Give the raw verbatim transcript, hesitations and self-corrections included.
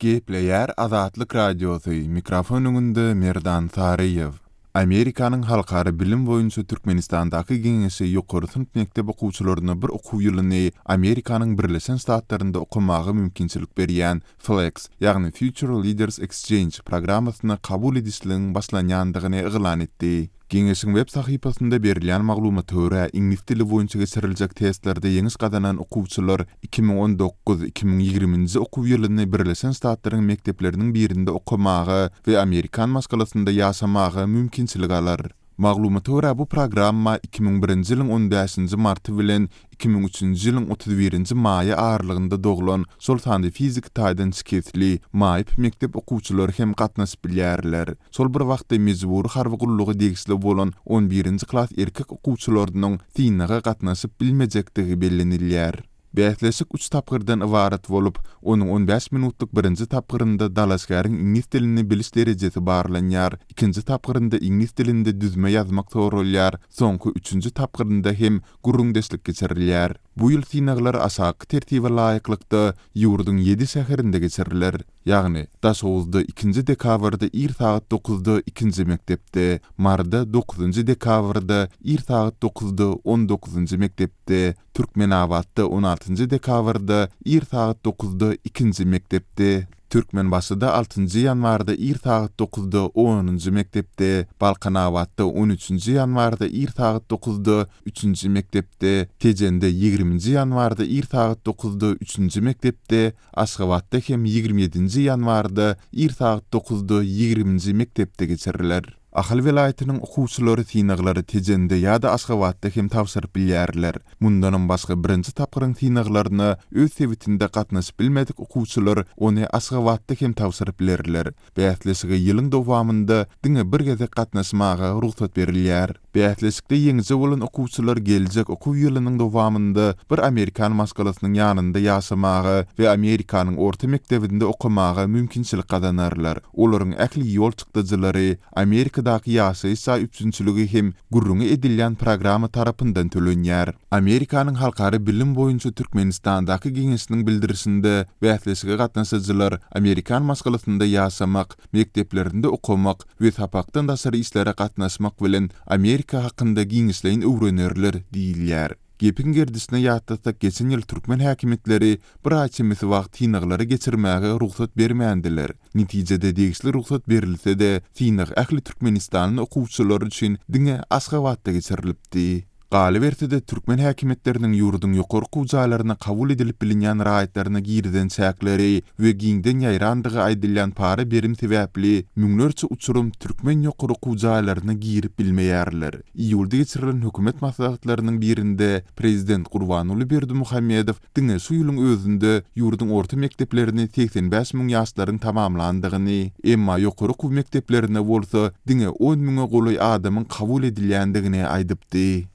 Gepleyer Azatlyk Radiosu mikrofonunda Merdan Tariyev. Amerikanyň halkary bilim boýunça Türkmenistandaky giňişi ýokary synp mekdep okuwçylaryna bir okuw ýylyny Amerikanyň Birleşen Ştatlarynda okumagy mümkinçilik berýän FLEX, ýagny Future Leaders Exchange programasyna kabul edilişiniň başlanýandygyny eýlan etdi. Giňişiň web sahypasynda berilýän maglumaty görä, ingliz dili boýunça geçiriljek testlerde ýeňiş gadanan okuwçylar iki ming on dokuz iki ming ýigrimiji okuw ýylyny Birleşen Ştatlaryň mekdepleriniň birinde okumagy we Amerikan maskalasynda ýaşamagy mümkinçilik alar. Maglumaty görä bu programma iki ming birinji ýylyň on beşinji marty bilen iki ming üçünji ýylyň otuz birinji maýy aralygynda doglan sol sandy fizik taýdan çyketli maýyp mektep okuwçylary hem gatnaşyp bilýärler. Sol bir wagtda mejbur harby gullugy degisli bolan on birinji klass erkek okuwçylarynyň tiňnaga gatnaşyp bilmejekdigi bellenilýär. Bähleşik üç tapgyrdan ibarat bolup, onuň on beş minutluk birinji tapgyrynda dalaşgaryň ingliz dilini biliş derejesi barlanýar, ikinji tapgyrynda ingliz dilinde düzme ýazmak töwerelýär, soňky üçünji tapgyrynda hem gurrundeşlik geçirilýär. Bu ýyl synaglar aşaky tertibe laýyklykda ýurduň ýedi şäherinde geçirilir. Ýagny Daşowuzda ikinji dekabrda ir saat dokuzda ikinji mektepde, marda dokuzunji dekabrda ir saat dokuzda on dokuzunji mektepde, Türkmenabadda on altynji dekabrda ir saat dokuzda ikinji mektepde, Türkmenbaşyda altynji ýanwarda ir saat dokuzda onunji mektepde, Balkanabadda on üçünji ýanwarda ir saat dokuzda üçünji mektepde, Tejende ýigriminji ýanwarda ir saat dokuzda üçünji mektepde, Aşgabatda hem ýigirmi ýedinji ýanwarda ir saat dokuzda ýigriminji mektepde geçiriler. Ahal welaýatynyň okuwçylary synaglary Tejende ýa-da Aşgabatda hem tapşyryp bilýärler. Mundan başga birinji tapgyryň synaglaryna öz sebitinde gatnaşyp bilmedik okuwçylar ony Aşgabatda hem tapşyryp bilerler. Bähleşige ýylyň dowamında diňe bir geze gatnaşmaga ruhsat berilýär. Bähleşikde ýeňiji bolan okuwçylar geljek okuw ýylynyň dowamında bir Amerikan maskalasynyň ýanynda ýaşamagy we Amerikanyň orta mektebinde okumagy mümkinçilik gadanarlar. Olaryň ähli ýol çykdyjylary Amerika Daky ýaşaýsa üçünçiligi hem gurrungy edilýän programy tarapyndan tölenýär. Amerikanyň halkary bilim boýunça Türkmenistandaky giňişiniň bildirisinde bähleşige gatnaşyjylar Amerikan maskalasynda ýaşamak, mekteplerinde okumak we tapakdan daşary işlere gatnaşmak bilen Amerika hakynda giňişleýin öwrenerler diýilýär. Gepin gerdisine ýatdatak geçen ýyl Türkmen häkimetleri bir açymysy wagt synaglary geçirmäge ruhsat bermändiler. Netijede degisli ruhsat berilse de synag ähli Türkmenistanyň okuwçylary üçin diňe Aşgabatda geçirilipdi. Galy bertide Türkmen häkimetleriniň ýurduň ýokary okuwçylaryna kabul edilip bilinýän raýatlaryna girden çäkleri we giňden ýaýrandygy aýdylýan para berim sebäpli müňlerçe uçurum Türkmen ýokary okuwçylaryna girip bilmeýärler. Iýulda geçirilen hökümet maslahatlarynyň birinde Prezident Gurbanuly Berdimuhammedow diňe şu ýylyň özünde ýurduň orta mekteplerini seksen beş miň ýaşlaryň tamamlandygyny, emma ýokary okuw mekteplerine bolsa diňe on miňe goly adamyň kabul edilýändigini aýdypdy.